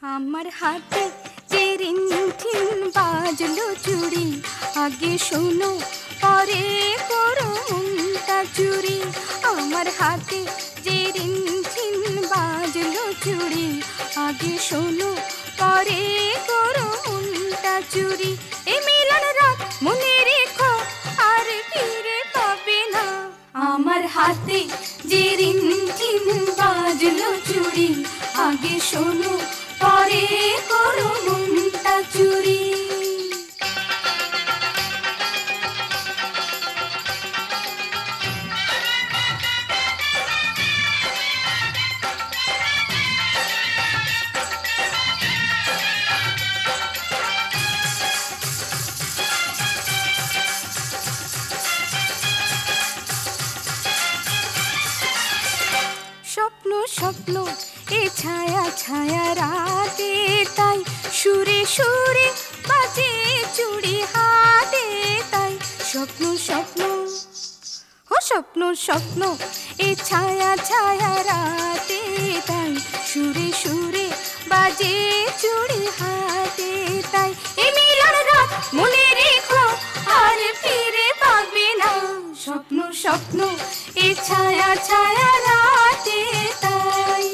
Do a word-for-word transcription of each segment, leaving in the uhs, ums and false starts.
আমার হাতে যে রিনঝিন বাজলো চুড়ি, আগে শোনো পরে করো মনটা চুরি। আমার হাতে যে রিনঝিন বাজলো চুড়ি, আগে শোনো পরে করো মনটা চুরি। এই মিলন রাত মনে রেখো আর ফিরে পাবে না। আমার হাতে যে রিনঝিন বাজলো চুড়ি, আগে শোনো পরে করো মনটা চুরি। স্বপ্ন স্বপ্ন এ ছায়া ছায়া রাতে, তাই সুরে সুরে বাজে চুড়ি হাতে। তাই স্বপ্ন স্বপ্ন ও স্বপ্ন স্বপ্ন এ ছায়া ছায়া রাতে, তাই সুরে সুরে বাজে চুড়ি হাতে। তাই এ মিলন রাত মনে রেখো আর ফিরে পাবে না। স্বপ্ন স্বপ্ন এ ছায়া ছায়া রাতে, তাই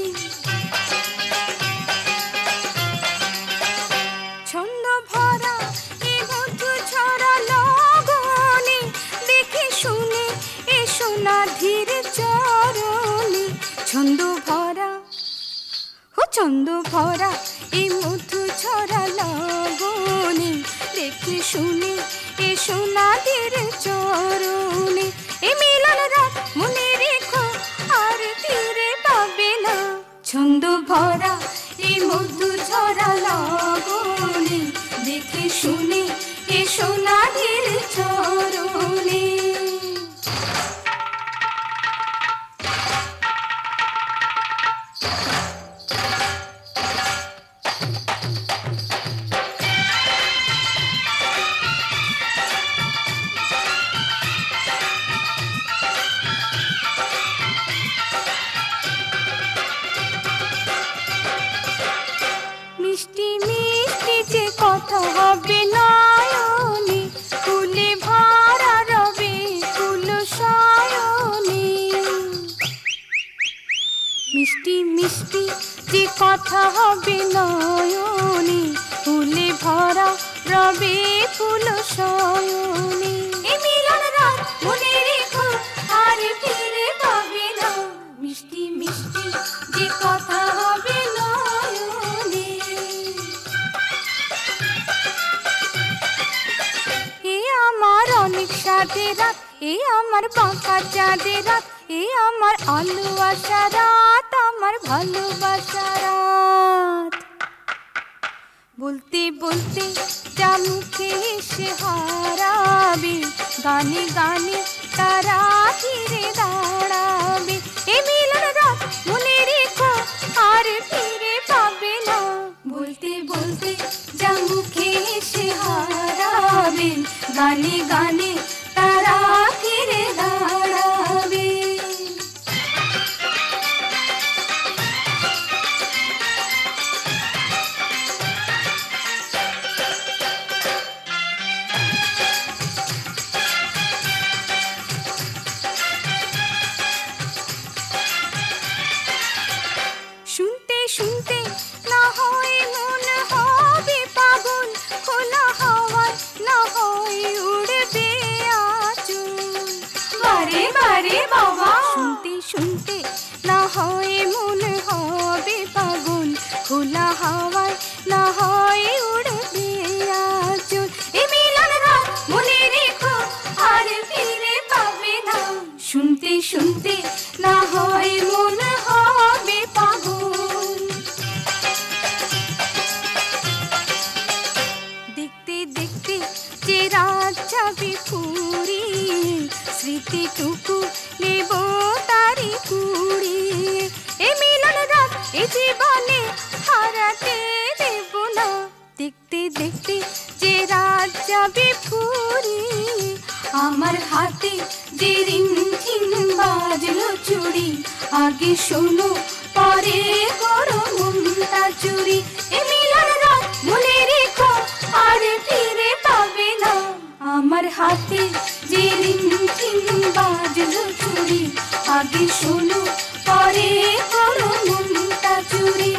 ছন্দ ভরা এ মধু ঝরা লগনে, দেখে শুনে এসো না ধীরে চরণে। ছন্দ ভরা ও ছন্দ ভরা এ মধু ঝরা লগনে, দেখে শুনে এসো না ধীরে চরণে। এ মিলন রাত মনে রেখো আর ফিরে পাবে না। ছন্দ ভরা এ মধু ঝরা লগনে, দেখে শুনে এসো না ধীরে চরণে। মিষ্টি মিষ্টি যে কথা হবে নয়নে, ফুলে ভরা রবে ফুল শয়নে। মিষ্টি মিষ্টি যে কথা হবে নয়নে, ফুলে ভরা রবে ফুল শয়নে। এই মিলন রাত মনে রেখো আর ফিরে পাবে না। মিষ্টি মিষ্টি যে কথা হবে নয়নে। এ আমার অনেক সাদের রাত, এ আমার বাঁকা চাঁদের রাত, এ আমার আলো আশা রাত, আমার ভালোবাসা রাত। বলতে বলতে যা মুখে এসে হারাবে, গানে গানে তারা ঘিরে দাঁড়াবে। এ মিলন রাত মনে রেখো আর ফিরে পাবে না। বলতে বলতে যা মুখে এসে হারাবে, গানে গানে তারা ঘিরে দাঁড়াবে। শুনতে শুনতে না হয় মন হবে পাগল, খোলা হাওয়ায় না হয় উড়বে আঁচল। বারে বারে বাবা শুনতে শুনতে না হয় মন হবে পাগল, খোলা হাওয়ায় না হয় উড়বে আঁচল। এ মিলন রাত মনে রেখো আর ফিরে পাবে না। শুনতে শুনতে না হয় মন হবে পাগল। দেখতে দেখতে যে রাত যাবে ফুরিয়ে, স্মৃতিটুকু নেব তারি কুড়িয়ে। এ মিলন রাত এ জীবনে হারাতে দেব না। দেখতে দেখতে যে রাত যাবে ফুরিয়ে, আমার হাতে যে রিনঝিন বাজলো চুড়ি, আগে শোনো পরে করো মনটা চুরি। এ মিলন রাত মনে রেখো আর ফিরে পাবে না। আমার হাতে যে রিমঝিম বাজলো চুরি, আগে শোনো পরে করো মনটা চুরি।